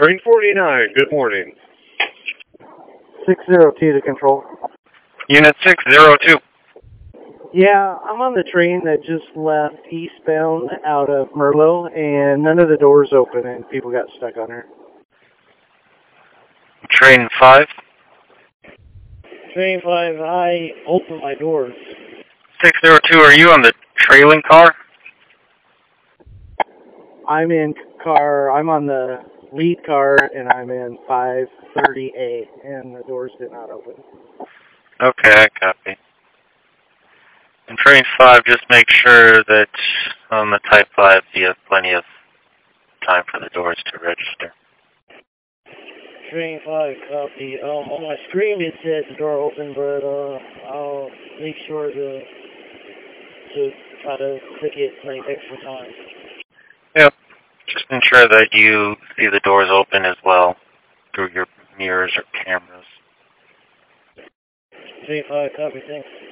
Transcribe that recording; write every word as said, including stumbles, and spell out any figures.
Train forty-nine, good morning. six zero two to control. Unit six zero two. Yeah, I'm on the train that just left eastbound out of Merlot, and none of the doors open, and people got stuck on her. Train five. Train five, I opened my doors. six zero two, are you on the trailing car? I'm in car, I'm on the lead car, and I'm in five thirty A, and the doors did not open. Okay, I copy. And train five, just make sure that on the Type five you have plenty of time for the doors to register. Train five, copy. Um, on my screen it says the door open, but uh, I'll make sure to to try to click it like extra times. Yep. Just ensure that you see the doors open as well through your mirrors or cameras. Train five, copy, thanks.